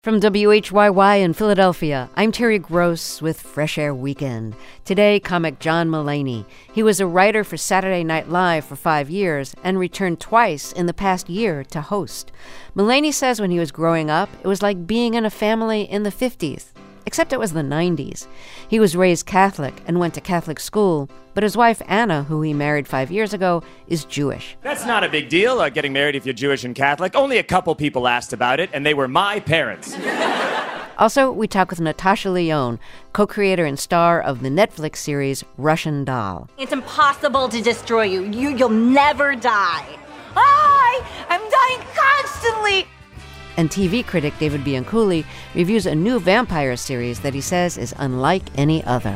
From WHYY in Philadelphia, I'm Terry Gross with Fresh Air Weekend. Today, comic John Mulaney. He was a writer for Saturday Night Live for 5 years and returned twice in the past year to host. Mulaney says when he was growing up, it was like being in a family in the 50s, except it was the 90s. He was raised Catholic and went to Catholic school, but his wife Anna, who he married 5 years ago, is Jewish. That's not a big deal, getting married if you're Jewish and Catholic. Only a couple people asked about it, and they were my parents. Also, we talk with Natasha Lyonne, co-creator and star of the Netflix series Russian Doll. It's impossible to destroy you. You'll never die. I'm dying constantly. And TV critic David Bianculli reviews a new vampire series that he says is unlike any other.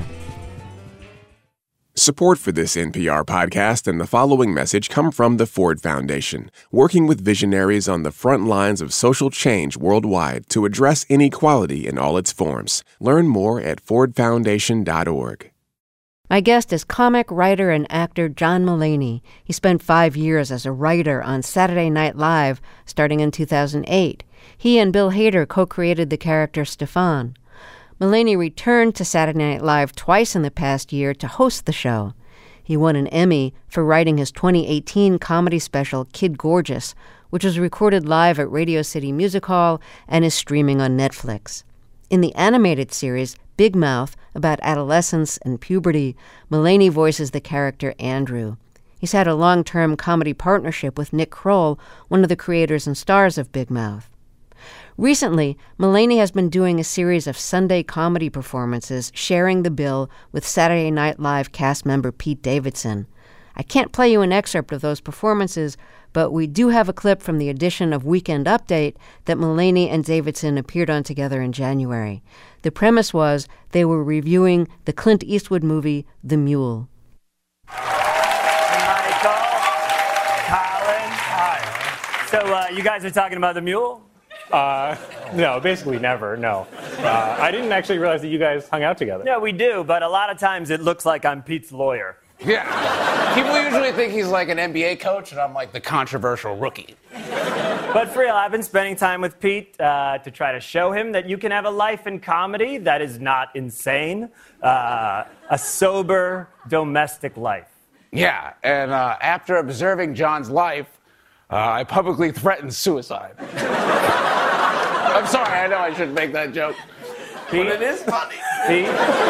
Support for this NPR podcast and the following message come from the Ford Foundation, working with visionaries on the front lines of social change worldwide to address inequality in all its forms. Learn more at fordfoundation.org. My guest is comic, writer, and actor John Mulaney. He spent 5 years as a writer on Saturday Night Live, starting in 2008. He and Bill Hader co-created the character Stefan. Mulaney returned to Saturday Night Live twice in the past year to host the show. He won an Emmy for writing his 2018 comedy special Kid Gorgeous, which was recorded live at Radio City Music Hall and is streaming on Netflix. In the animated series Big Mouth, about adolescence and puberty, Mulaney voices the character Andrew. He's had a long-term comedy partnership with Nick Kroll, one of the creators and stars of Big Mouth. Recently, Mulaney has been doing a series of Sunday comedy performances, sharing the bill with Saturday Night Live cast member Pete Davidson. I can't play you an excerpt of those performances, but we do have a clip from the edition of Weekend Update that Mulaney and Davidson appeared on together in January. The premise was they were reviewing the Clint Eastwood movie The Mule. Michael, Colin, hi. So you guys are talking about The Mule? No, basically never, no. I didn't actually realize that you guys hung out together. Yeah, we do, but a lot of times it looks like I'm Pete's lawyer. Yeah. People usually think he's like an NBA coach, and I'm like the controversial rookie. But for real, I've been spending time with Pete to try to show him that you can have a life in comedy that is not insane. A sober, domestic life. Yeah, and after observing John's life, I publicly threatened suicide. I'm sorry, I know I shouldn't make that joke. Pete, but it is funny. Pete,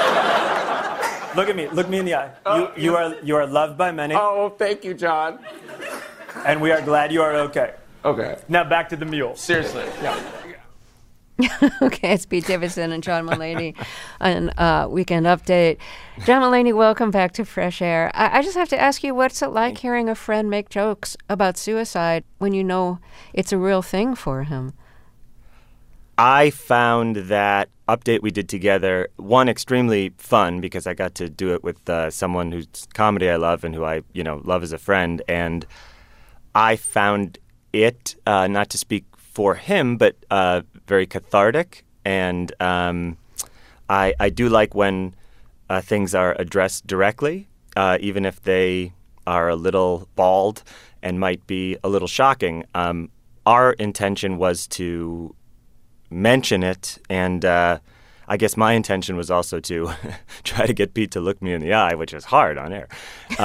look me in the eye. Oh, You are loved by many. Oh, thank you, John. And we are glad you are okay. Okay. Now back to The Mule. Seriously. Yeah. Okay, it's Pete Davidson and John Mulaney on Weekend Update. John Mulaney, welcome back to Fresh Air. I just have to ask you, what's it like hearing a friend make jokes about suicide when you know it's a real thing for him? I found that update we did together, one, extremely fun because I got to do it with someone whose comedy I love and who I, love as a friend. And I found it, not to speak for him, but very cathartic. And I do like when things are addressed directly, even if they are a little bald and might be a little shocking. Our intention was to mention it, and I guess my intention was also to try to get Pete to look me in the eye, which is hard on air,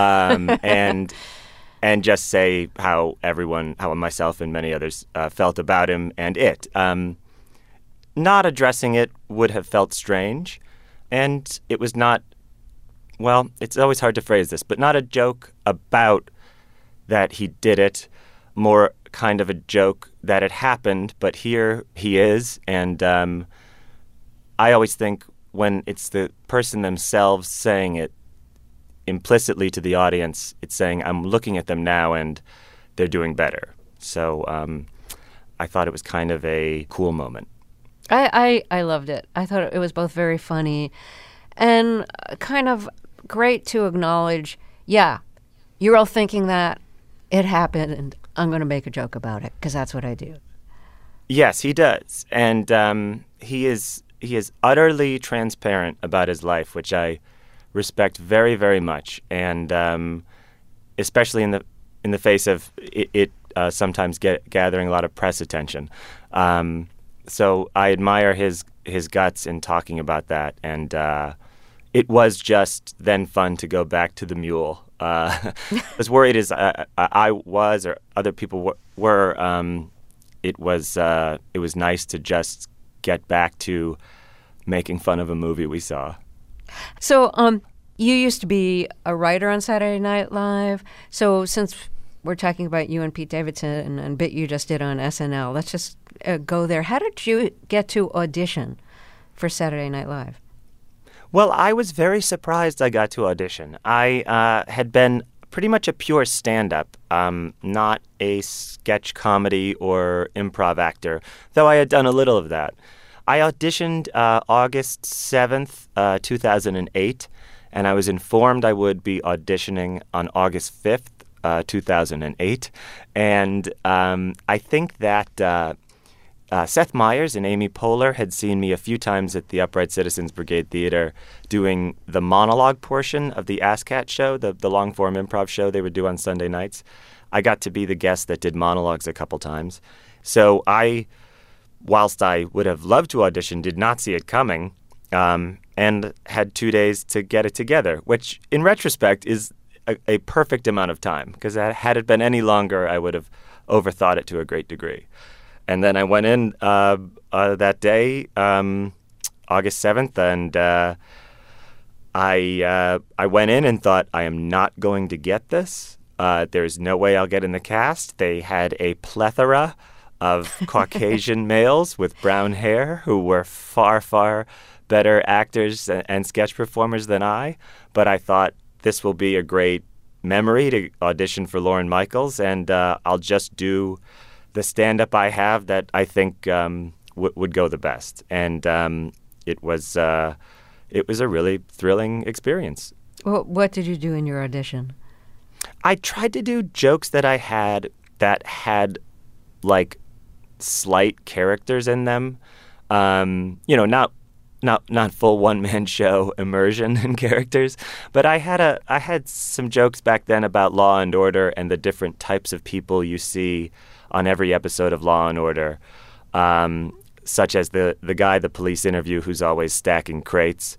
and just say how myself and many others felt about him and it. Not addressing it would have felt strange, and it was not, well, it's always hard to phrase this, but not a joke about that he did it, more kind of a joke that it happened, but here he is. And I always think when it's the person themselves saying it implicitly to the audience, it's saying, I'm looking at them now and they're doing better. So I thought it was kind of a cool moment. I loved it. I thought it was both very funny and kind of great to acknowledge, yeah, you're all thinking that it happened and I'm going to make a joke about it because that's what I do. Yes, he does. And he is utterly transparent about his life, which I respect very, very much. And especially in the face of it sometimes gathering a lot of press attention. so I admire his guts in talking about that, and it was just then fun to go back to the mule. I was worried as I was, or other people were. It was nice to just get back to making fun of a movie we saw. So, you used to be a writer on Saturday Night Live. So, since we're talking about you and Pete Davidson and bit you just did on SNL, let's just go there. How did you get to audition for Saturday Night Live? Well, I was very surprised I got to audition. I had been pretty much a pure stand-up, not a sketch comedy or improv actor, though I had done a little of that. I auditioned August 7th, 2008, and I was informed I would be auditioning on August 5th, 2008. And I think that Seth Meyers and Amy Poehler had seen me a few times at the Upright Citizens Brigade Theater doing the monologue portion of the ASCAT show, the long-form improv show they would do on Sunday nights. I got to be the guest that did monologues a couple times. So whilst I would have loved to audition, did not see it coming, and had 2 days to get it together, which in retrospect is a perfect amount of time, because had it been any longer, I would have overthought it to a great degree. And then I went in that day, August 7th, and I went in and thought, I am not going to get this. There's no way I'll get in the cast. They had a plethora of Caucasian males with brown hair who were far, far better actors and sketch performers than I. But I thought this will be a great memory to audition for Lorne Michaels, and I'll just do the stand-up I have that I think would go the best. And it was a really thrilling experience. Well, what did you do in your audition? I tried to do jokes that I had like slight characters in them. Not full one-man show immersion in characters, but I had some jokes back then about Law and Order and the different types of people you see on every episode of Law and Order, such as the guy the police interview who's always stacking crates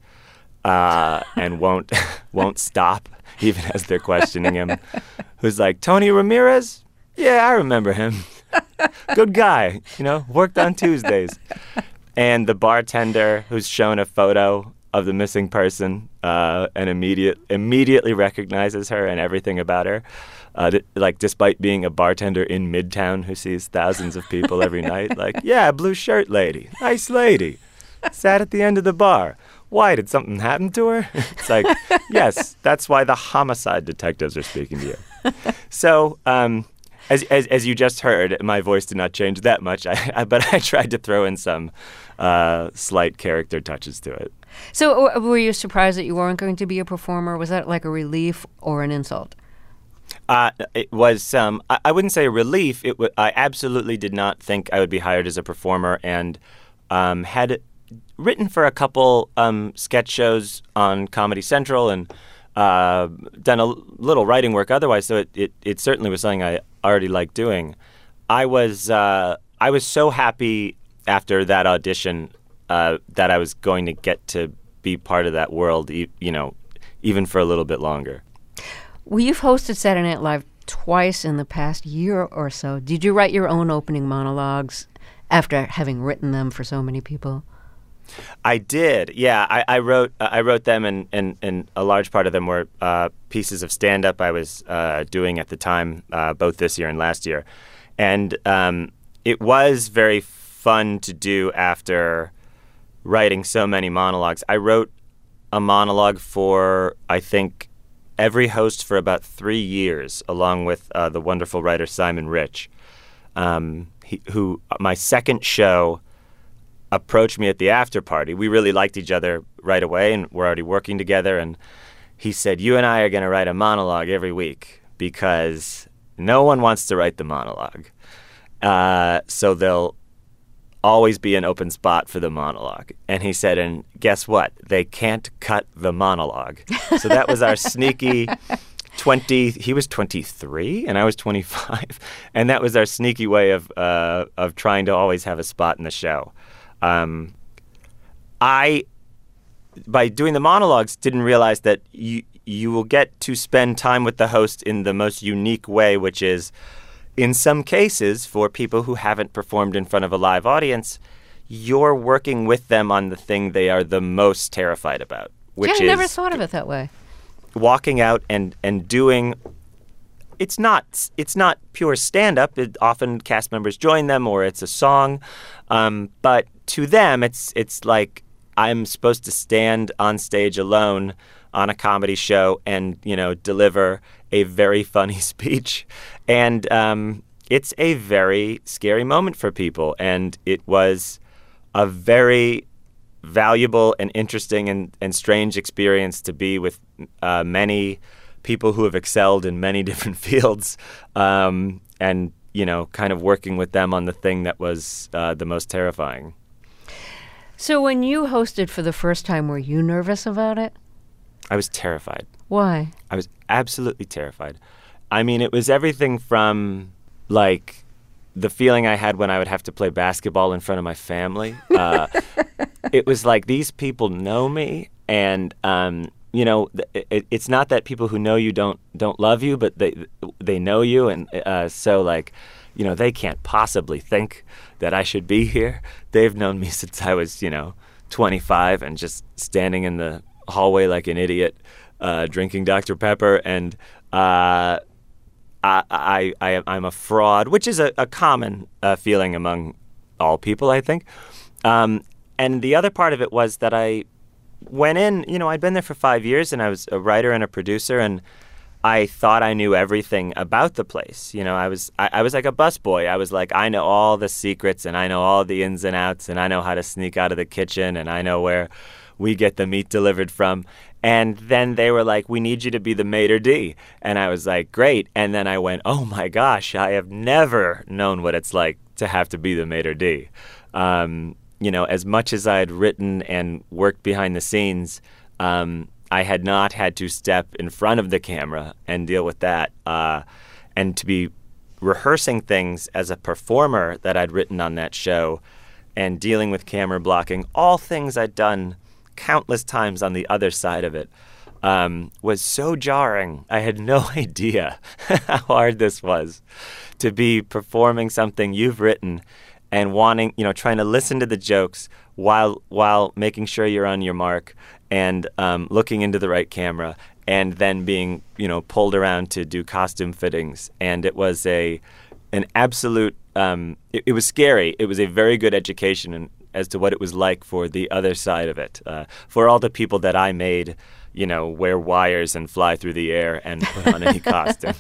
and won't stop even as they're questioning him, who's like, Tony Ramirez? Yeah, I remember him. Good guy, worked on Tuesdays. And the bartender who's shown a photo of the missing person and immediately recognizes her and everything about her, despite being a bartender in Midtown who sees thousands of people every night. Like, yeah, blue shirt lady, nice lady, sat at the end of the bar. Why, did something happen to her? It's like, yes, that's why the homicide detectives are speaking to you. So, as you just heard, my voice did not change that much, but I tried to throw in some slight character touches to it. So were you surprised that you weren't going to be a performer? Was that like a relief or an insult? It was, I wouldn't say a relief. I absolutely did not think I would be hired as a performer, and had written for a couple sketch shows on Comedy Central and done a little writing work otherwise, so it certainly was something I already liked doing. I was so happy after that audition that I was going to get to be part of that world, even for a little bit longer. Well, you've hosted Saturday Night Live twice in the past year or so. Did you write your own opening monologues after having written them for so many people? I did. Yeah, I wrote them, and a large part of them were pieces of stand-up I was doing at the time, both this year and last year. And it was very fun to do after writing so many monologues. I wrote a monologue for, I think, every host for about 3 years, along with the wonderful writer Simon Rich, who my second show approached me at the after party. We really liked each other right away, and we're already working together. And he said, you and I are going to write a monologue every week because no one wants to write the monologue. So there'll always be an open spot for the monologue. And he said, and guess what? They can't cut the monologue. So that was our sneaky He was 23 and I was 25, and that was our sneaky way of trying to always have a spot in the show. I, by doing the monologues, didn't realize that you will get to spend time with the host in the most unique way, which is, in some cases, for people who haven't performed in front of a live audience, you're working with them on the thing they are the most terrified about, which I never thought of it that way. Walking out and doing. It's not pure stand-up. Often cast members join them, or it's a song. But to them, it's like I'm supposed to stand on stage alone on a comedy show and, deliver a very funny speech. And it's a very scary moment for people. And it was a very valuable and interesting and strange experience to be with many people who have excelled in many different fields, and kind of working with them on the thing that was the most terrifying. So when you hosted for the first time, were you nervous about it? I was terrified. Why? I was absolutely terrified. I mean, it was everything from, like, the feeling I had when I would have to play basketball in front of my family. It was like, these people know me, and it's not that people who know you don't love you, but they know you, and so like, they can't possibly think that I should be here. They've known me since I was 25 and just standing in the hallway like an idiot, drinking Dr. Pepper, and I'm a fraud, which is a common feeling among all people, I think. And the other part of it was that I went in, I'd been there for 5 years, and I was a writer and a producer, and I thought I knew everything about the place. I was like a busboy. I was like, I know all the secrets, and I know all the ins and outs, and I know how to sneak out of the kitchen, and I know where we get the meat delivered from. And then they were like, we need you to be the maitre d'. And I was like, great. And then I went, oh my gosh, I have never known what it's like to have to be the maitre d'. As much as I had written and worked behind the scenes, I had not had to step in front of the camera and deal with that. And to be rehearsing things as a performer that I'd written on that show and dealing with camera blocking, all things I'd done countless times on the other side of it, was so jarring. I had no idea how hard this was to be performing something you've written and wanting, trying to listen to the jokes while making sure you're on your mark and looking into the right camera, and then being, pulled around to do costume fittings. And it was an absolute, it was scary. It was a very good education as to what it was like for the other side of it, for all the people that I made, wear wires and fly through the air and put on any costume.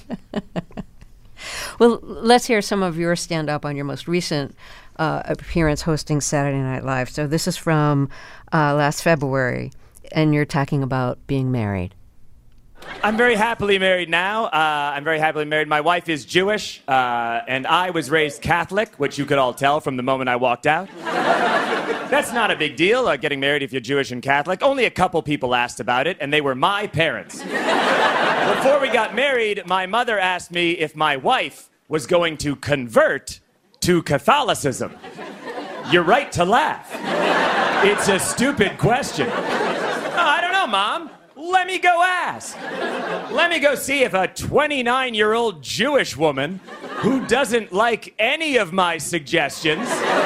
Well, let's hear some of your stand-up on your most recent appearance hosting Saturday Night Live. So this is from last February, and you're talking about being married. I'm very happily married now. I'm very happily married. My wife is Jewish, and I was raised Catholic, which you could all tell from the moment I walked out. That's not a big deal, getting married if you're Jewish and Catholic. Only a couple people asked about it, and they were my parents. Before we got married, my mother asked me if my wife was going to convert to Catholicism. You're right to laugh. It's a stupid question. I don't know, Mom. Let me go ask. Let me go see if a 29-year-old Jewish woman who doesn't like any of my suggestions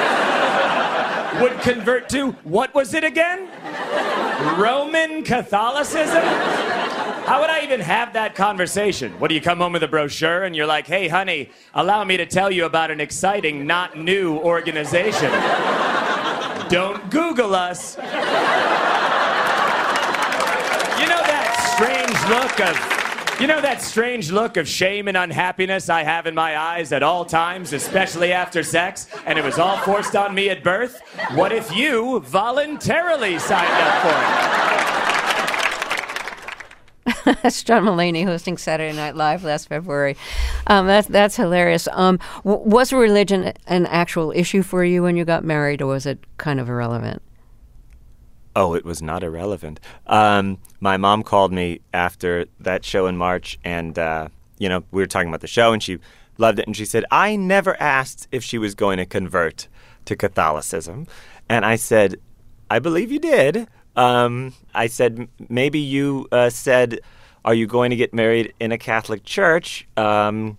would convert to, what was it again? Roman Catholicism? How would I even have that conversation? What, do you come home with a brochure and you're like, hey, honey, allow me to tell you about an exciting, not new organization. Don't Google us. You know that strange look of shame and unhappiness I have in my eyes at all times, especially after sex, and it was all forced on me at birth? What if you voluntarily signed up for it? That's John Mulaney hosting Saturday Night Live last February. That's hilarious. Was religion an actual issue for you when you got married, or was it kind of irrelevant? Oh, it was not irrelevant. My mom called me after that show in March, and, we were talking about the show, and she loved it. And she said, I never asked if she was going to convert to Catholicism. And I said, I believe you did. I said, maybe you said, are you going to get married in a Catholic church? But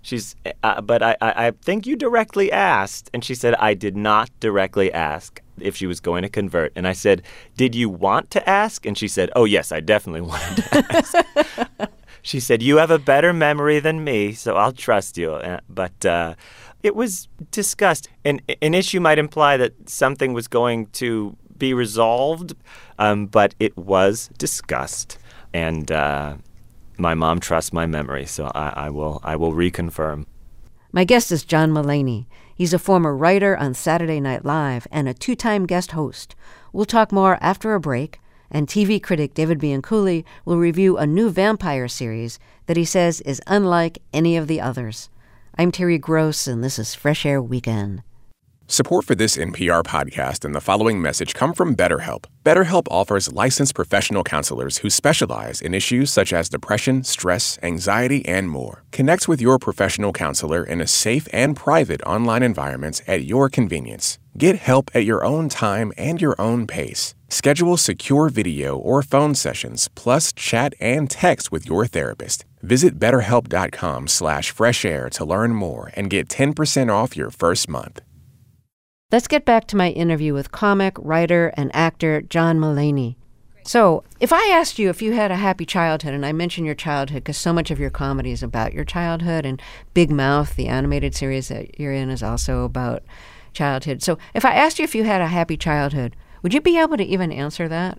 I think you directly asked. And she said, I did not directly ask if she was going to convert. And I said, did you want to ask? And she said, oh, yes, I definitely wanted to ask. She said, you have a better memory than me, so I'll trust you. But it was discussed. And an issue might imply that something was going to be resolved, but it was discussed. And my mom trusts my memory, so I will reconfirm. My guest is John Mulaney. He's a former writer on Saturday Night Live and a 2-time guest host. We'll talk more after a break, and TV critic David Bianculli will review a new vampire series that he says is unlike any of the others. I'm Terry Gross, and this is Fresh Air Weekend. Support for this NPR podcast and the following message come from BetterHelp. BetterHelp offers licensed professional counselors who specialize in issues such as depression, stress, anxiety, and more. Connect with your professional counselor in a safe and private online environment at your convenience. Get help at your own time and your own pace. Schedule secure video or phone sessions, plus chat and text with your therapist. Visit BetterHelp.com/freshair to learn more and get 10% off your first month. Let's get back to my interview with comic, writer, and actor John Mulaney. So, if I asked you if you had a happy childhood, and I mentioned your childhood because so much of your comedy is about your childhood, and Big Mouth, the animated series that you're in, is also about childhood. So, if I asked you if you had a happy childhood, would you be able to even answer that?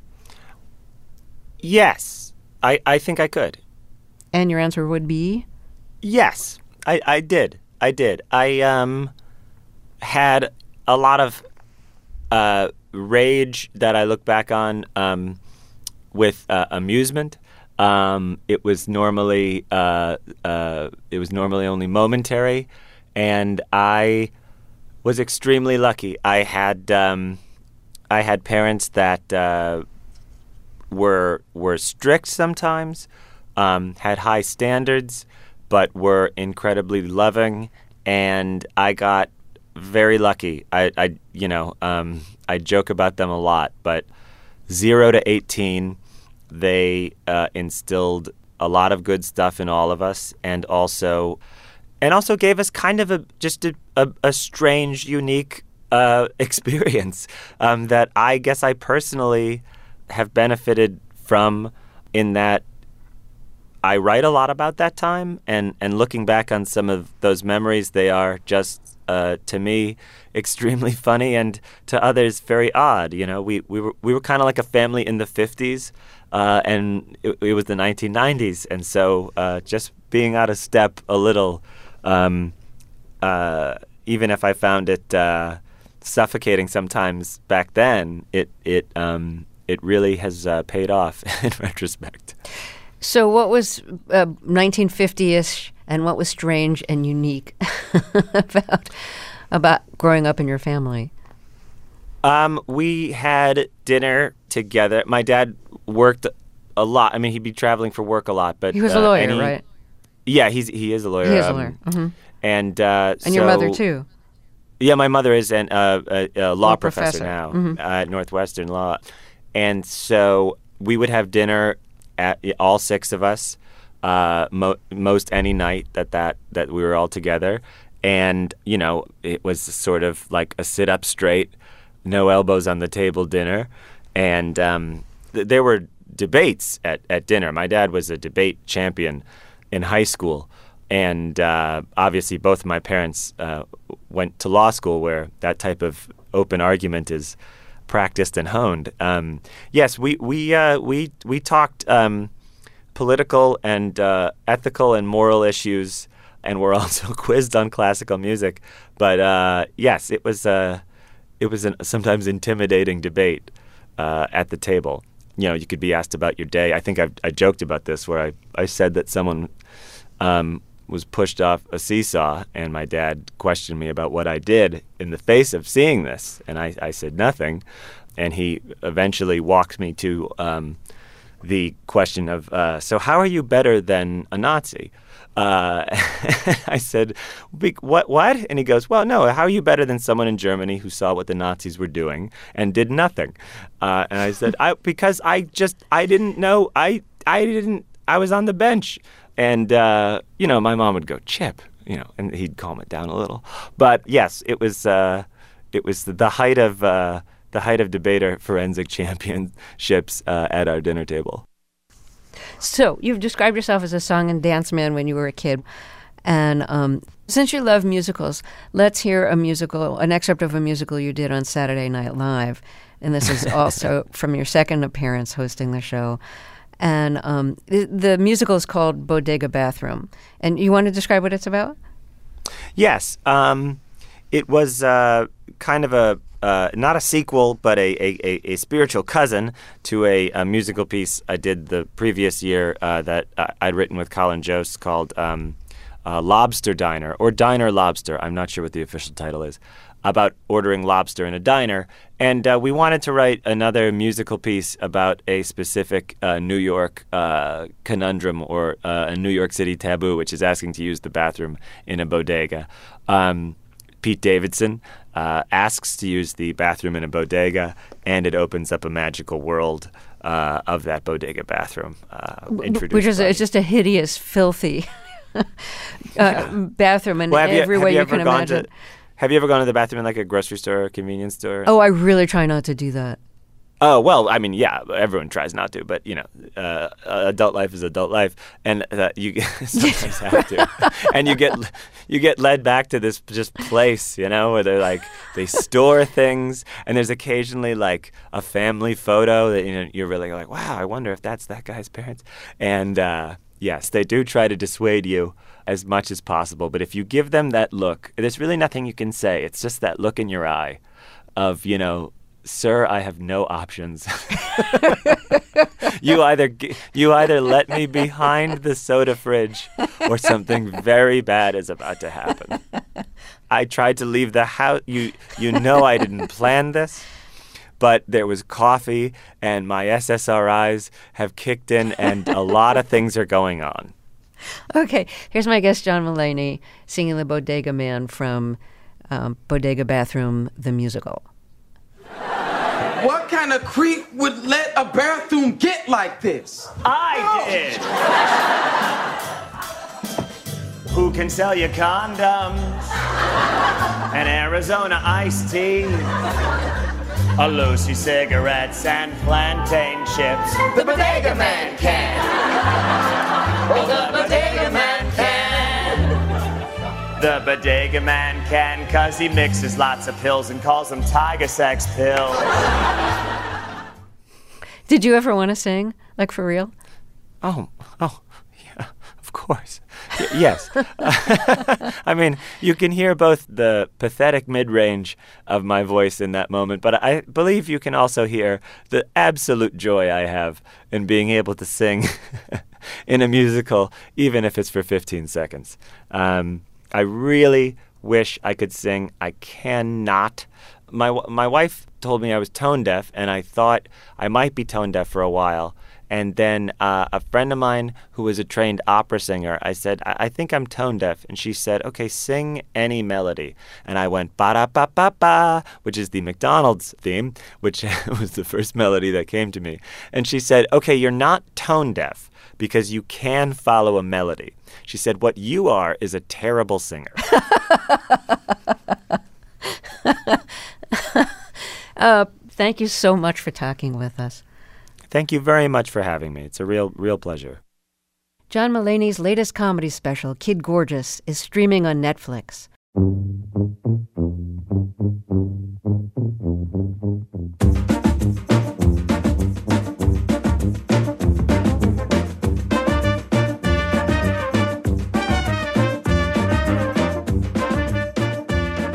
Yes, I think I could. And your answer would be? Yes, I did. I had a lot of rage that I look back on with amusement. It was normally only momentary, and I was extremely lucky. I had parents that were strict sometimes, had high standards, but were incredibly loving, and I got very lucky. I joke about them a lot, but 0 to 18, they instilled a lot of good stuff in all of us, and also gave us kind of a strange, unique experience that I guess I personally have benefited from, in that I write a lot about that time, and looking back on some of those memories, they are just to me extremely funny, and to others very odd. You know, we were kind of like a family in the 50s, and it was the 1990s, and so just being out of step a little, even if I found it suffocating sometimes back then, it really has paid off in retrospect. So what was 1950-ish, and what was strange and unique about growing up in your family? We had dinner together. My dad worked a lot. I mean, he'd be traveling for work a lot, but he was a lawyer, right? Yeah, he is a lawyer. He is a lawyer. Mm-hmm. And your mother too. Yeah, my mother is a law professor now, mm-hmm. At Northwestern Law, and so we would have dinner at all 6 of us, most any night that we were all together. And, it was sort of like a sit up straight, no elbows on the table dinner. And there were debates at dinner. My dad was a debate champion in high school. And obviously both of my parents went to law school, where that type of open argument is practiced and honed. Yes, we talked political and ethical and moral issues, and we're also quizzed on classical music. But yes, it was a sometimes intimidating debate at the table. You could be asked about your day. I think I joked about this, where I said that someone was pushed off a seesaw, and my dad questioned me about what I did in the face of seeing this, and I said nothing, and he eventually walked me to the question of, so how are you better than a Nazi? I said, what? And he goes, well, no, how are you better than someone in Germany who saw what the Nazis were doing and did nothing? And I said, because I didn't know, I was on the bench. And, my mom would go, Chip, and he'd calm it down a little. But yes, it was the height of debater forensic championships at our dinner table. So you've described yourself as a song and dance man when you were a kid. And since you love musicals, let's hear an excerpt of a musical you did on Saturday Night Live. And this is also from your second appearance hosting the show. And the musical is called Bodega Bathroom. And you want to describe what it's about? Yes. It was kind of not a sequel, but a spiritual cousin to a musical piece I did the previous year that I'd written with Colin Jost called Lobster Diner, or Diner Lobster. I'm not sure what the official title is, about ordering lobster in a diner. And we wanted to write another musical piece about a specific New York conundrum or a New York City taboo, which is asking to use the bathroom in a bodega. Pete Davidson asks to use the bathroom in a bodega, and it opens up a magical world of that bodega bathroom. Which is it's just a hideous, filthy bathroom in every way you can imagine. Have you ever gone to the bathroom in like a grocery store or a convenience store? Oh, I really try not to do that. Oh, well, I mean, yeah, everyone tries not to, but, adult life is adult life, and you sometimes have to. And you get led back to this just place, where they store things, and there's occasionally, like, a family photo that, you're really like, wow, I wonder if that's that guy's parents. And, yes, they do try to dissuade you as much as possible, but if you give them that look, there's really nothing you can say. It's just that look in your eye of, sir, I have no options. You either let me behind the soda fridge or something very bad is about to happen. I tried to leave the house. You know I didn't plan this, but there was coffee and my SSRIs have kicked in and a lot of things are going on. Okay, here's my guest, John Mulaney, singing the Bodega Man from Bodega Bathroom, the musical. What kind of creep would let a bathroom get like this? I did. Who can sell you condoms? An Arizona iced tea? A Lucy cigarettes and plantain chips? The Bodega Man can. Oh, the Bodega Man can. The Bodega Man can, 'cause he mixes lots of pills and calls them tiger sex pills. Did you ever want to sing, like for real? Oh, yeah, of course. Yes. I mean, you can hear both the pathetic mid-range of my voice in that moment, but I believe you can also hear the absolute joy I have in being able to sing in a musical, even if it's for 15 seconds. I really wish I could sing. I cannot. My wife told me I was tone deaf, and I thought I might be tone deaf for a while. And then a friend of mine who was a trained opera singer, I said, I think I'm tone deaf. And she said, okay, sing any melody. And I went, ba-da-ba-ba-ba, which is the McDonald's theme, which was the first melody that came to me. And she said, okay, you're not tone deaf because you can follow a melody. She said, what you are is a terrible singer. Thank you so much for talking with us. Thank you very much for having me. It's a real pleasure. John Mulaney's latest comedy special, Kid Gorgeous, is streaming on Netflix.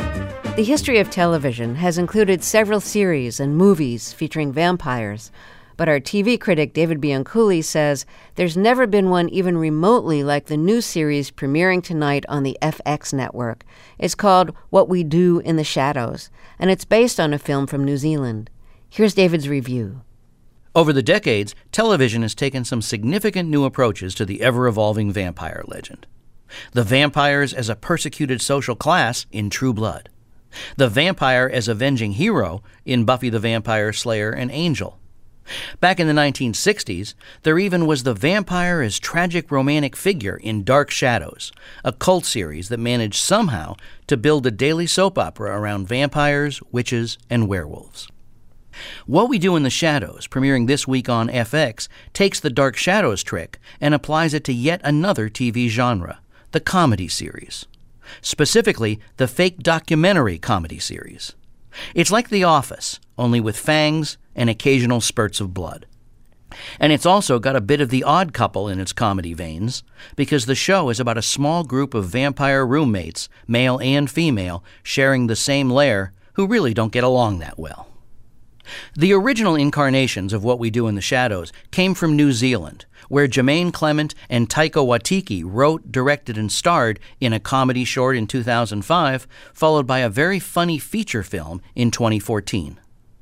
The history of television has included several series and movies featuring vampires. But our TV critic David Bianculli says there's never been one even remotely like the new series premiering tonight on the FX network. It's called What We Do in the Shadows, and it's based on a film from New Zealand. Here's David's review. Over the decades, television has taken some significant new approaches to the ever-evolving vampire legend. The vampires as a persecuted social class in True Blood. The vampire as avenging hero in Buffy the Vampire Slayer and Angel. Back in the 1960s, there even was the vampire as tragic romantic figure in Dark Shadows, a cult series that managed somehow to build a daily soap opera around vampires, witches, and werewolves. What We Do in the Shadows, premiering this week on FX, takes the Dark Shadows trick and applies it to yet another TV genre, the comedy series. Specifically, the fake documentary comedy series. It's like The Office, only with fangs and occasional spurts of blood. And it's also got a bit of The Odd Couple in its comedy veins, because the show is about a small group of vampire roommates, male and female, sharing the same lair, who really don't get along that well. The original incarnations of What We Do in the Shadows came from New Zealand, where Jermaine Clement and Taika Waititi wrote, directed, and starred in a comedy short in 2005, followed by a very funny feature film in 2014.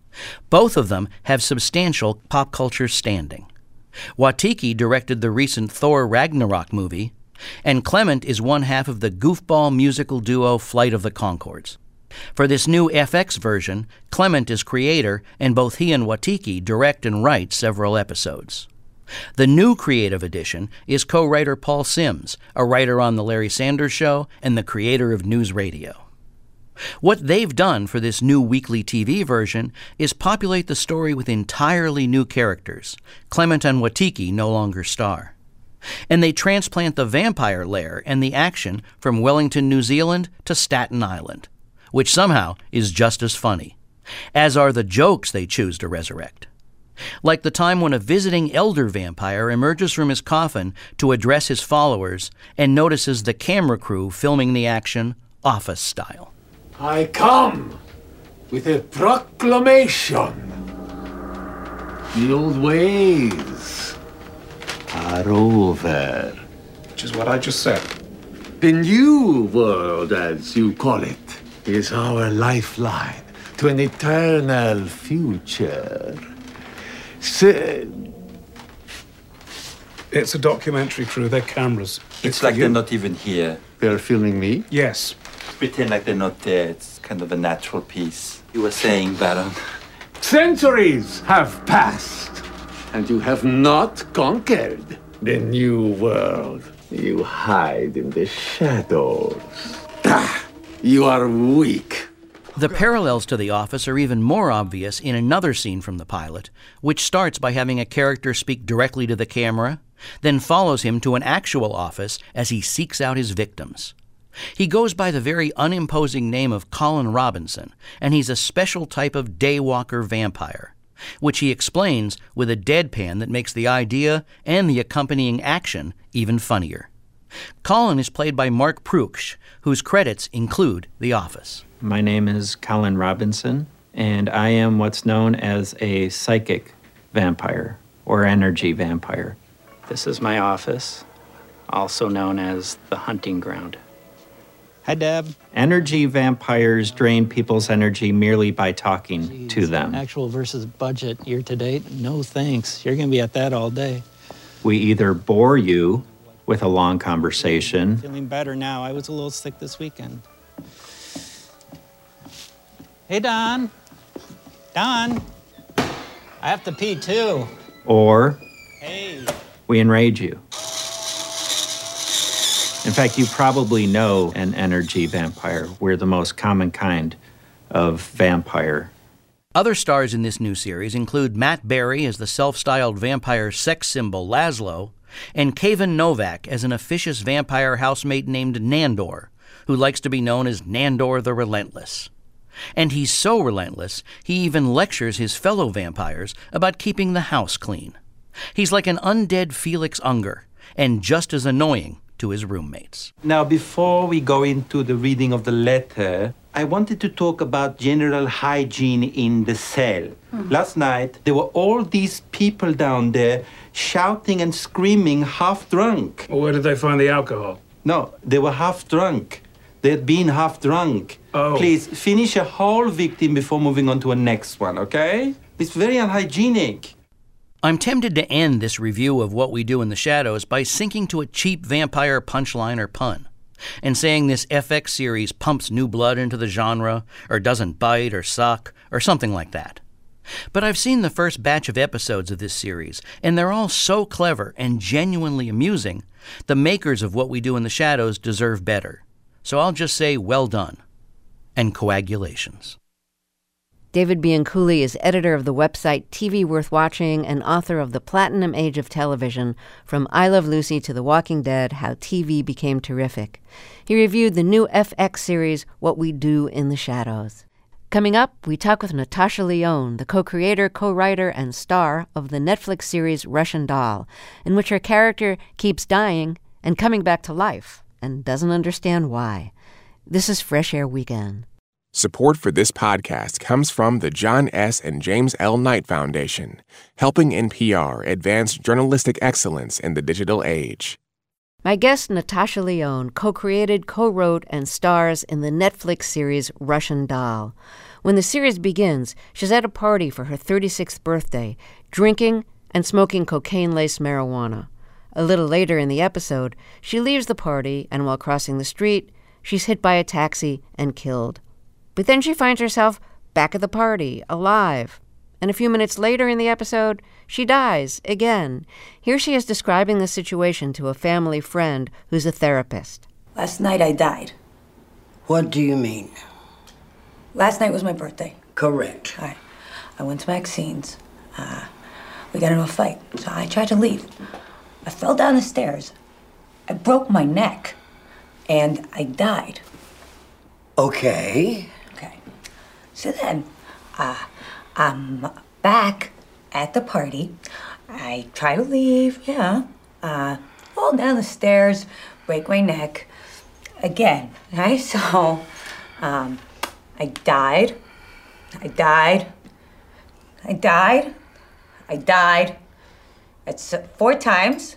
Both of them have substantial pop culture standing. Waititi directed the recent Thor Ragnarok movie, and Clement is one half of the goofball musical duo Flight of the Conchords. For this new FX version, Clement is creator, and both he and Waititi direct and write several episodes. The new creative addition is co-writer Paul Simms, a writer on The Larry Sanders Show and the creator of News Radio. What they've done for this new weekly TV version is populate the story with entirely new characters. Clement and Waititi no longer star. And they transplant the vampire lair and the action from Wellington, New Zealand to Staten Island, which somehow is just as funny, as are the jokes they choose to resurrect. Like the time when a visiting elder vampire emerges from his coffin to address his followers and notices the camera crew filming the action Office style. I come with a proclamation. The old ways are over. Which is what I just said. The new world, as you call it, is our lifeline to an eternal future. It's a documentary crew, they're cameras. It's like they're not even here. They're filming me? Yes. Pretend like they're not there. It's kind of a natural piece. You were saying, Baron. Centuries have passed, and you have not conquered the new world. You hide in the shadows. You are weak. The parallels to The Office are even more obvious in another scene from the pilot, which starts by having a character speak directly to the camera, then follows him to an actual office as he seeks out his victims. He goes by the very unimposing name of Colin Robinson, and he's a special type of daywalker vampire, which he explains with a deadpan that makes the idea and the accompanying action even funnier. Colin is played by Mark Pruksch, whose credits include The Office. My name is Colin Robinson, and I am what's known as a psychic vampire, or energy vampire. This is my office, also known as the hunting ground. Hi, Deb. Energy vampires drain people's energy merely by talking to them. Actual versus budget year to date? No thanks. You're going to be at that all day. We either bore you with a long conversation. Feeling better now. I was a little sick this weekend. Hey, Don. Don. I have to pee, too. Or hey, we enrage you. In fact, you probably know an energy vampire. We're the most common kind of vampire. Other stars in this new series include Matt Berry as the self-styled vampire sex symbol Laszlo, and Kevin Novak as an officious vampire housemate named Nandor, who likes to be known as Nandor the Relentless. And he's so relentless, he even lectures his fellow vampires about keeping the house clean. He's like an undead Felix Unger, and just as annoying to his roommates. Now, before we go into the reading of the letter, I wanted to talk about general hygiene in the cell. Last night, there were all these people down there shouting and screaming, half drunk. Well, where did they find the alcohol? No, they were half drunk. They had been half drunk. Oh. Please, finish a whole victim before moving on to a next one, okay? It's very unhygienic. I'm tempted to end this review of What We Do in the Shadows by sinking to a cheap vampire punchline or pun, and saying this FX series pumps new blood into the genre, or doesn't bite or suck, or something like that. But I've seen the first batch of episodes of this series, and they're all so clever and genuinely amusing, the makers of What We Do in the Shadows deserve better. So I'll just say well done, and coagulations. David Bianculli is editor of the website TV Worth Watching and author of The Platinum Age of Television, From I Love Lucy to The Walking Dead, How TV Became Terrific. He reviewed the new FX series, What We Do in the Shadows. Coming up, we talk with Natasha Lyonne, the co-creator, co-writer, and star of the Netflix series Russian Doll, in which her character keeps dying and coming back to life and doesn't understand why. This is Fresh Air Weekend. Support for this podcast comes from the John S. and James L. Knight Foundation, helping NPR advance journalistic excellence in the digital age. My guest, Natasha Lyonne, co-created, co-wrote, and stars in the Netflix series Russian Doll. When the series begins, she's at a party for her 36th birthday, drinking and smoking cocaine-laced marijuana. A little later in the episode, she leaves the party, and while crossing the street, she's hit by a taxi and killed. But then she finds herself back at the party, alive. And a few minutes later in the episode, she dies again. Here she is describing the situation to a family friend who's a therapist. Last night I died. What do you mean? Last night was my birthday. Correct. All right. I went to Maxine's. We got into a fight, so I tried to leave. I fell down the stairs. I broke my neck, and I died. Okay. So then, I'm back at the party. I try to leave, fall down the stairs, break my neck again, right? So, I died. That's 4 times.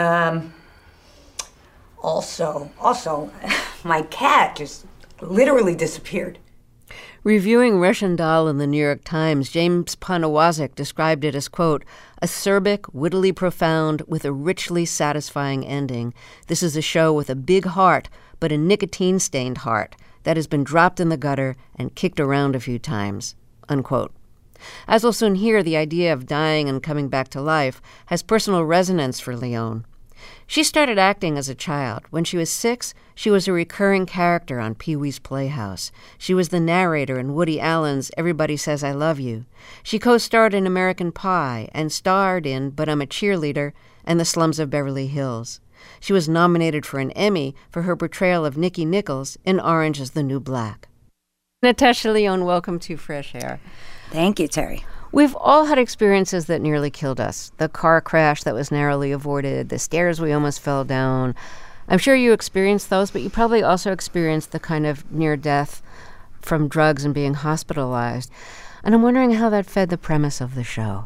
Also, my cat just literally disappeared. Reviewing Russian Doll in the New York Times, James Poniewozik described it as, quote, acerbic, wittily profound, with a richly satisfying ending. This is a show with a big heart, but a nicotine-stained heart that has been dropped in the gutter and kicked around a few times, unquote. As we'll soon hear, the idea of dying and coming back to life has personal resonance for Lyonne. She started acting as a child. When she was 6, she was a recurring character on Pee-wee's Playhouse. She was the narrator in Woody Allen's Everybody Says I Love You. She co-starred in American Pie and starred in But I'm a Cheerleader and The Slums of Beverly Hills. She was nominated for an Emmy for her portrayal of Nikki Nichols in Orange is the New Black. Natasha Lyonne, welcome to Fresh Air. Thank you, Terry. We've all had experiences that nearly killed us. The car crash that was narrowly avoided, the stairs we almost fell down. I'm sure you experienced those, but you probably also experienced the kind of near death from drugs and being hospitalized. And I'm wondering how that fed the premise of the show.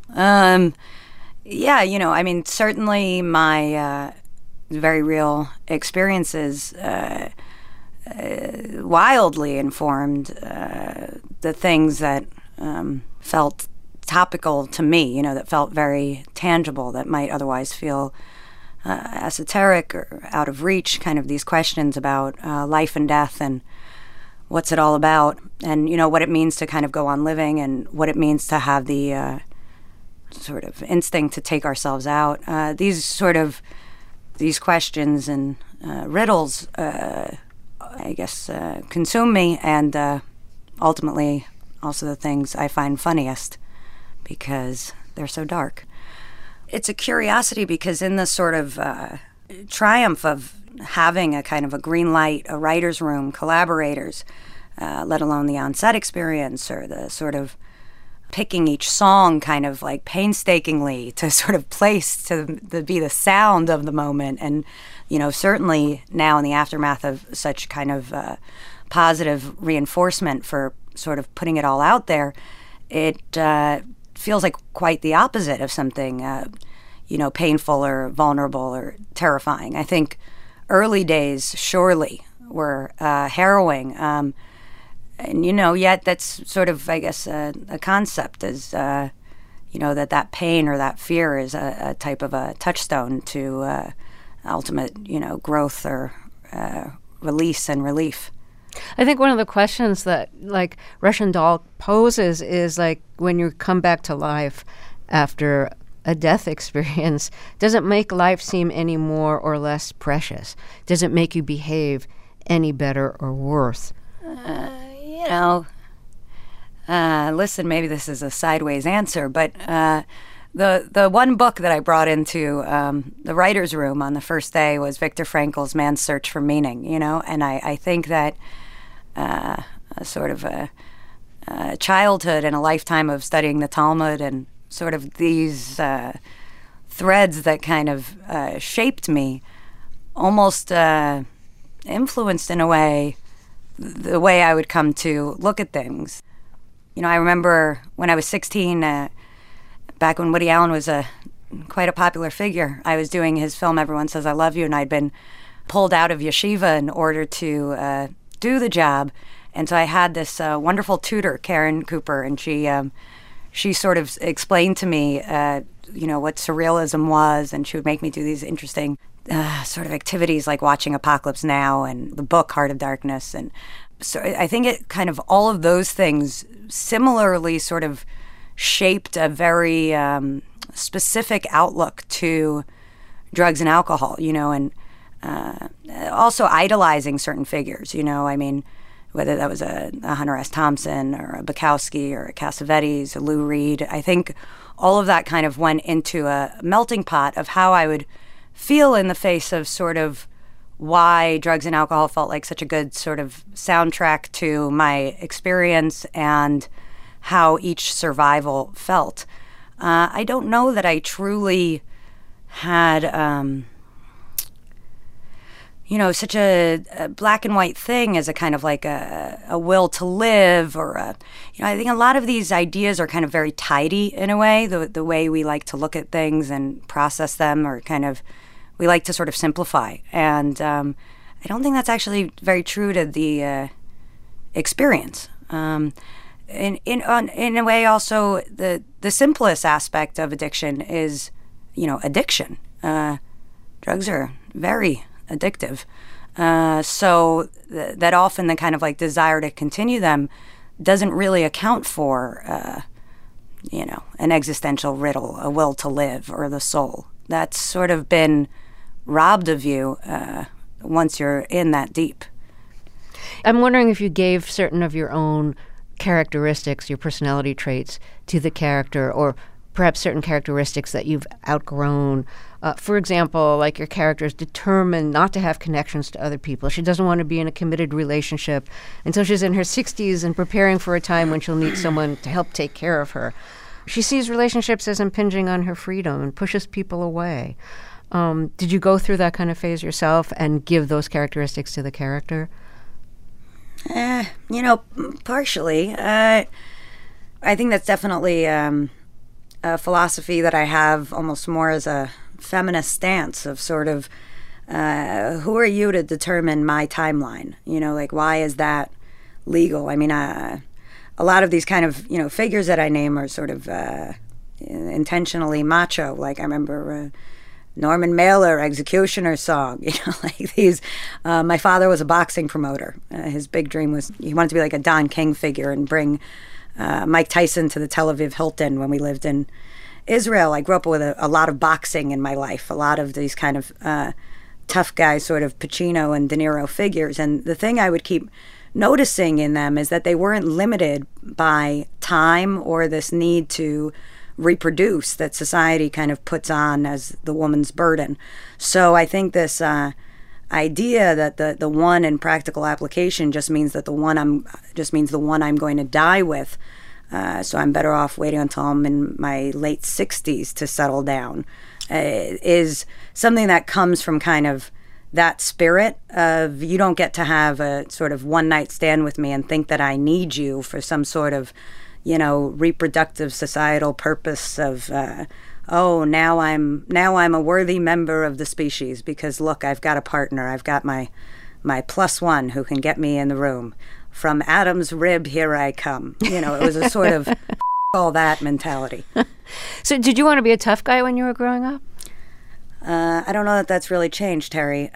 Certainly my very real experiences wildly informed the things that felt topical to me, that felt very tangible, that might otherwise feel esoteric or out of reach, kind of these questions about life and death and what's it all about, and, what it means to kind of go on living and what it means to have the sort of instinct to take ourselves out. These questions and riddles, consume me, and ultimately also the things I find funniest because they're so dark. It's a curiosity because in the sort of triumph of having a kind of a green light, a writer's room, collaborators, let alone the on-set experience or the sort of picking each song kind of like painstakingly to sort of place to be the sound of the moment. And, certainly now in the aftermath of such kind of positive reinforcement for sort of putting it all out there, it feels like quite the opposite of something, painful or vulnerable or terrifying. I think early days surely were harrowing. And, yet that's sort of, I guess, a concept is, that pain or that fear is a type of a touchstone to ultimate, growth or release and relief. I think one of the questions that, like, Russian Doll poses is, like, when you come back to life after a death experience, does it make life seem any more or less precious? Does it make you behave any better or worse? Listen, maybe this is a sideways answer, but the one book that I brought into the writer's room on the first day was Viktor Frankl's Man's Search for Meaning, and I think that a sort of a childhood and a lifetime of studying the Talmud and sort of these threads that kind of shaped me almost influenced in a way the way I would come to look at things. I remember when I was 16, back when Woody Allen was quite a popular figure, I was doing his film Everyone Says I Love You, and I'd been pulled out of yeshiva in order to do the job. And so I had this wonderful tutor, Karen Cooper, and she sort of explained to me, what surrealism was, and she would make me do these interesting sort of activities like watching Apocalypse Now and the book Heart of Darkness. And so I think it kind of all of those things similarly sort of shaped a very specific outlook to drugs and alcohol, and also idolizing certain figures, whether that was a Hunter S. Thompson or a Bukowski or a Cassavetes, a Lou Reed. I think all of that kind of went into a melting pot of how I would feel in the face of sort of why drugs and alcohol felt like such a good sort of soundtrack to my experience and how each survival felt. I don't know that I truly had, such a black and white thing as a kind of like a will to live or I think a lot of these ideas are kind of very tidy in a way, the way we like to look at things and process them, or kind of, we like to sort of simplify. And I don't think that's actually very true to the experience. In a way, also, the simplest aspect of addiction is, addiction. Drugs are very addictive. So that often the kind of like desire to continue them doesn't really account for, an existential riddle, a will to live, or the soul. That's sort of been robbed of you once you're in that deep. I'm wondering if you gave certain of your own characteristics, your personality traits, to the character, or perhaps certain characteristics that you've outgrown. For example, like your character is determined not to have connections to other people. She doesn't want to be in a committed relationship until she's in her 60s and preparing for a time when she'll need someone to help take care of her. She sees relationships as impinging on her freedom and pushes people away. Did you go through that kind of phase yourself and give those characteristics to the character? Partially. I think that's definitely a philosophy that I have almost more as a feminist stance of sort of, who are you to determine my timeline? Why is that legal? I mean, a lot of these kind of, figures that I name are sort of intentionally macho. Like I remember Norman Mailer, Executioner song, like these. My father was a boxing promoter. His big dream was he wanted to be like a Don King figure and bring Mike Tyson to the Tel Aviv Hilton when we lived in Israel. I grew up with a lot of boxing in my life, a lot of these kind of tough guys, sort of Pacino and De Niro figures. And the thing I would keep noticing in them is that they weren't limited by time or this need to reproduce that society kind of puts on as the woman's burden. So I think this idea that the one in practical application just means that the one I'm going to die with. So I'm better off waiting until I'm in my late 60s to settle down, is something that comes from kind of that spirit of you don't get to have a sort of one night stand with me and think that I need you for some sort of, reproductive societal purpose of, now I'm a worthy member of the species because look, I've got a partner. I've got my +1 who can get me in the room. From Adam's rib, here I come. It was a sort of all that mentality. So did you want to be a tough guy when you were growing up? I don't know that that's really changed, Terry.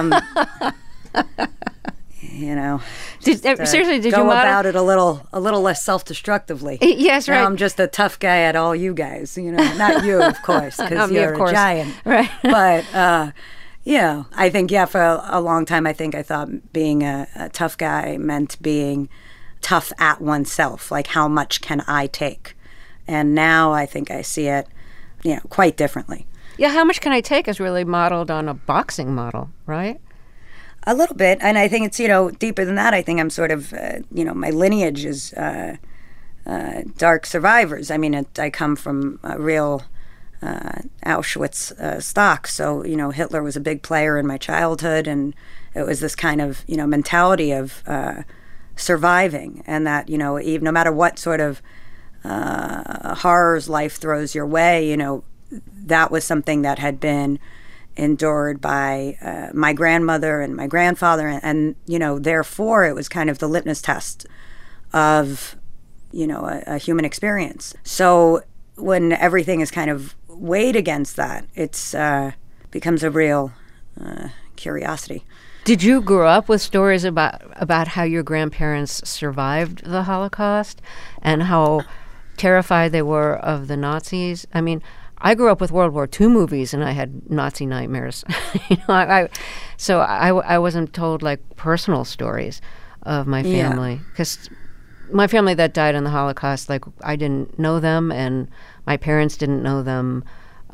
Seriously, did go you about it a little less self-destrucly? Yes, right. Now I'm just a tough guy at all you guys. Not you, of course, because you're a giant. Right. But I think for a long time, I thought being a tough guy meant being tough at oneself. Like, how much can I take? And now I think I see it, quite differently. Yeah, how much can I take is really modeled on a boxing model, right? A little bit, and I think it's, deeper than that. I think I'm sort of, my lineage is dark survivors. I mean, I come from a real Auschwitz stock, so, Hitler was a big player in my childhood, and it was this kind of, mentality of surviving, and that, even no matter what sort of horrors life throws your way, that was something that had been endured by my grandmother and my grandfather, and therefore it was kind of the litmus test of a human experience. So when everything is kind of weighed against that, it's becomes a real curiosity. Did you grow up with stories about how your grandparents survived the Holocaust and how terrified they were of the Nazis? I mean, I grew up with World War II movies, and I had Nazi nightmares. So I wasn't told like personal stories of my family, because my family that died in the Holocaust, like, I didn't know them, and my parents didn't know them.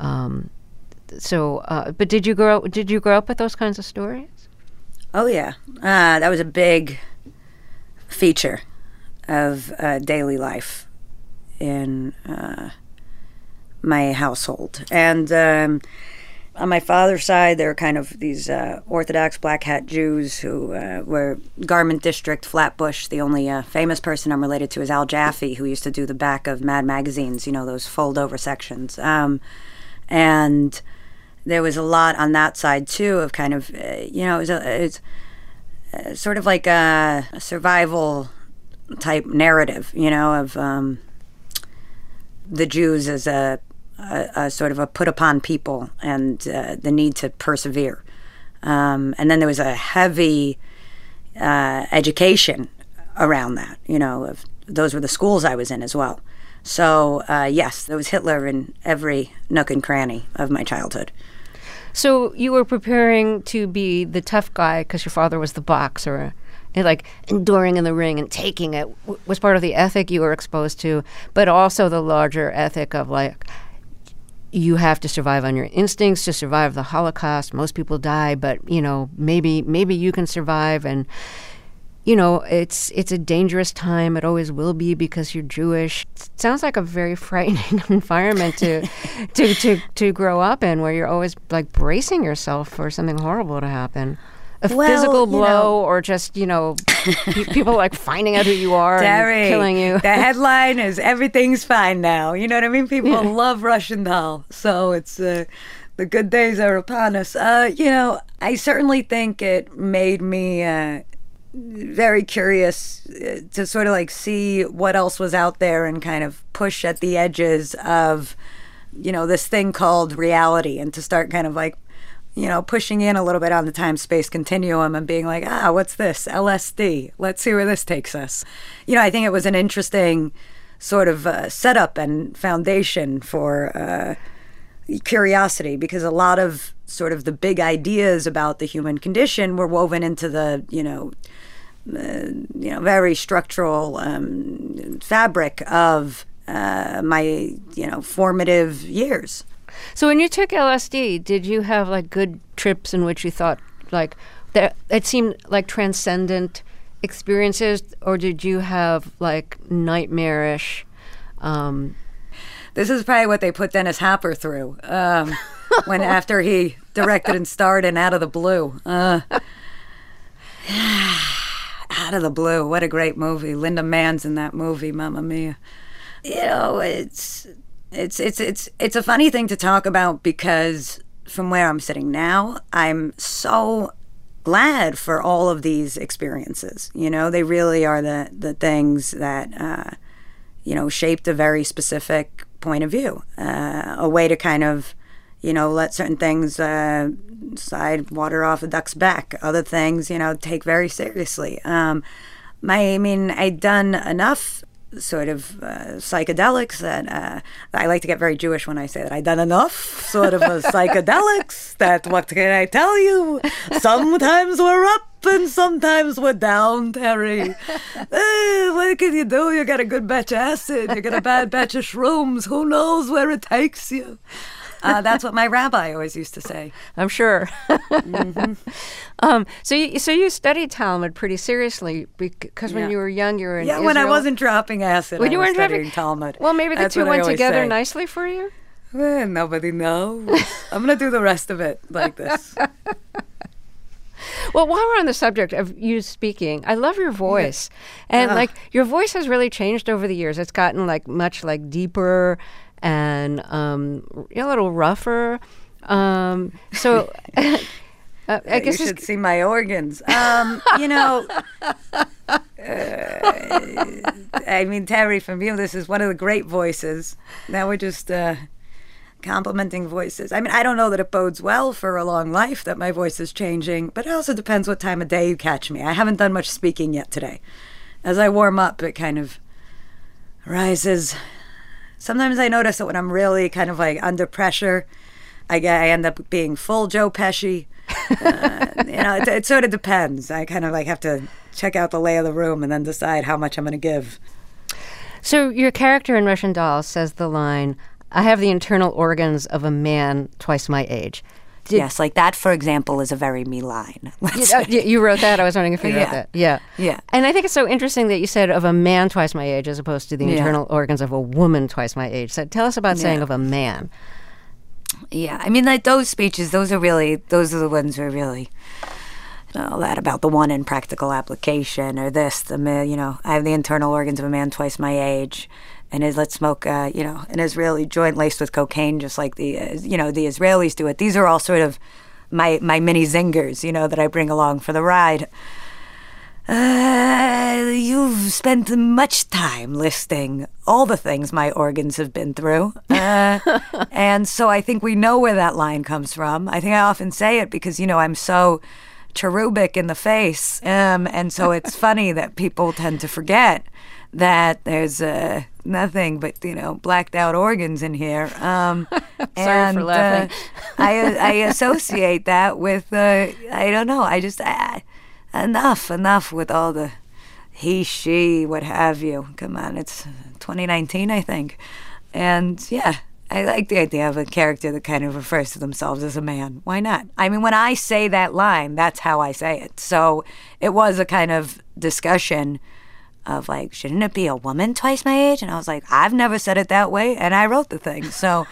But did you grow up with those kinds of stories? Oh yeah, that was a big feature of daily life in my household. And on my father's side, there were kind of these Orthodox black hat Jews who were Garment District, Flatbush. The only famous person I'm related to is Al Jaffe, who used to do the back of Mad magazines, those fold-over sections. And there was a lot on that side, too, of kind of, it's sort of like a survival-type narrative, of the Jews as a sort of a put upon people, and the need to persevere. And then there was a heavy education around that, those were the schools I was in as well. So yes, there was Hitler in every nook and cranny of my childhood. So you were preparing to be the tough guy because your father was the boxer, and like enduring in the ring and taking it was part of the ethic you were exposed to, but also the larger ethic of like, you have to survive on your instincts to survive the Holocaust. Most people die, but maybe you can survive. And it's a dangerous time. It always will be because you're Jewish. It sounds like a very frightening environment to grow up in, where you're always like bracing yourself for something horrible to happen. A physical blow, or just, people like finding out who you are Terry, and killing you. The headline is "Everything's fine now." You know what I mean? People love Russian Doll, so it's the good days are upon us. I certainly think it made me very curious to sort of like see what else was out there and kind of push at the edges of, this thing called reality, and to start kind of like, pushing in a little bit on the time-space continuum and being like, what's this? LSD. Let's see where this takes us. I think it was an interesting sort of setup and foundation for curiosity, because a lot of sort of the big ideas about the human condition were woven into the, very structural fabric of my, formative years. So when you took LSD, did you have like good trips in which you thought like that it seemed like transcendent experiences, or did you have like nightmarish? This is probably what they put Dennis Hopper through when after he directed and starred in Out of the Blue. Out of the Blue, what a great movie. Linda Mann's in that movie, Mamma Mia. You know, it's a funny thing to talk about because from where I'm sitting now, I'm so glad for all of these experiences. You know, they really are the things that, shaped a very specific point of view, a way to kind of, let certain things slide water off a duck's back. Other things, take very seriously. I'd done enough sort of psychedelics that I like to get very Jewish when I say that. I've done enough sort of psychedelics that, what can I tell you? Sometimes we're up and sometimes we're down, Terry. What can you do? You got a good batch of acid, you got a bad batch of shrooms. Who knows where it takes you? That's what my rabbi always used to say. I'm sure. Mm-hmm. So you studied Talmud pretty seriously because when you were young, you were in Israel. when I wasn't dropping acid, when I was studying dropping Talmud. Well, maybe the That's two what I went always together say. nicely for you? Well, nobody knows. I'm going to do the rest of it like this. Well, while we're on the subject of you speaking, I love your voice. And your voice has really changed over the years. It's gotten much deeper and a little rougher. So I guess you should see my organs. Terry, from you, this is one of the great voices. Now we're just complimenting voices. I don't know that it bodes well for a long life that my voice is changing, but it also depends what time of day you catch me. I haven't done much speaking yet today. As I warm up, it kind of rises. Sometimes I notice that when I'm really kind of under pressure, I end up being full Joe Pesci. It sort of depends. I kind of have to check out the lay of the room and then decide how much I'm going to give. So your character in Russian Doll says the line, "I have the internal organs of a man twice my age." Yes, that, for example, is a very me line. You wrote that? I was wondering if you wrote that. Yeah. Yeah. And I think it's so interesting that you said of a man twice my age as opposed to the internal organs of a woman twice my age. So tell us about saying of a man. Yeah, those speeches, those are the ones where really, that about the one in practical application or this, I have the internal organs of a man twice my age. And let's smoke, an Israeli joint laced with cocaine, just like the Israelis do it. These are all sort of my mini zingers, that I bring along for the ride. You've spent much time listing all the things my organs have been through. And so I think we know where that line comes from. I think I often say it because, I'm so cherubic in the face. And so it's funny that people tend to forget that there's nothing but, blacked out organs in here. Sorry for laughing. I associate that with, I don't know, enough with all the he, she, what have you. Come on, it's 2019, I think. And yeah, I like the idea of a character that kind of refers to themselves as a man. Why not? When I say that line, that's how I say it. So it was a kind of discussion of shouldn't it be a woman twice my age? And I was like, I've never said it that way, and I wrote the thing. So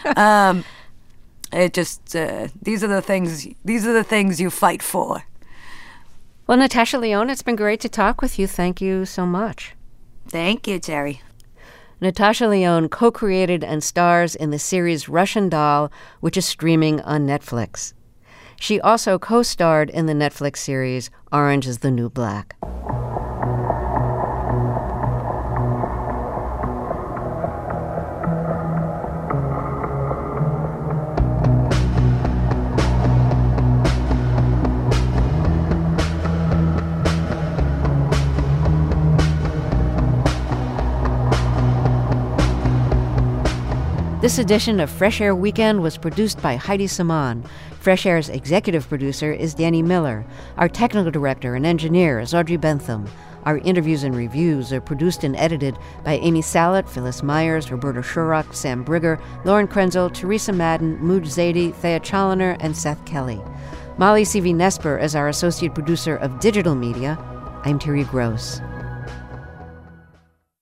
it just these are the things you fight for. Well, Natasha Lyonne, it's been great to talk with you. Thank you so much. Thank you, Terry. Natasha Lyonne co-created and stars in the series Russian Doll, which is streaming on Netflix. She also co-starred in the Netflix series Orange is the New Black. This edition of Fresh Air Weekend was produced by Heidi Saman. Fresh Air's executive producer is Danny Miller. Our technical director and engineer is Audrey Bentham. Our interviews and reviews are produced and edited by Amy Salet, Phyllis Myers, Roberta Shurrock, Sam Brigger, Lauren Krenzel, Teresa Madden, Mooj Zadie, Thea Challoner, and Seth Kelly. Molly C.V. Nesper is our associate producer of digital media. I'm Terry Gross.